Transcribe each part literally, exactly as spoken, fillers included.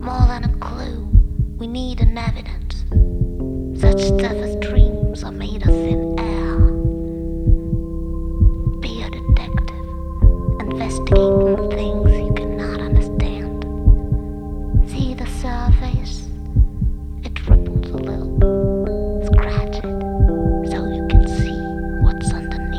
More than a clue, we need an evidence. Such stuff as dreams are made of thin air. Be a detective, investigating things you cannot understand. See the surface, it ripples a little. Scratch it, so you can see what's underneath.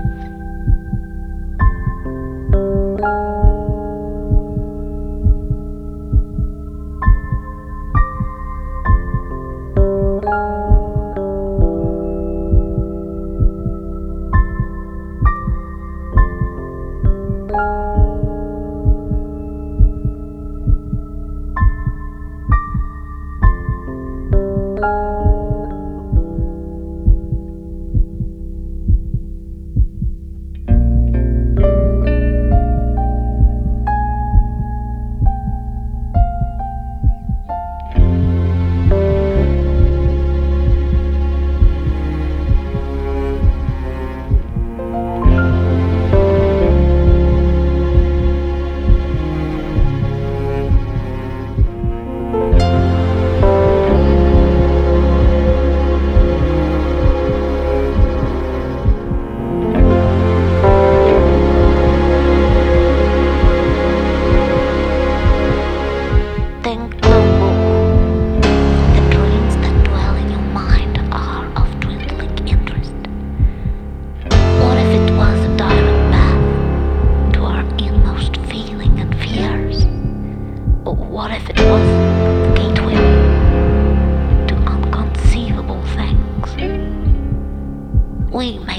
Think no more. The dreams that dwell in your mind are of dwindling interest. What if it was a direct path to our inmost feeling and fears? Or what if it was the gateway to unconceivable things? We may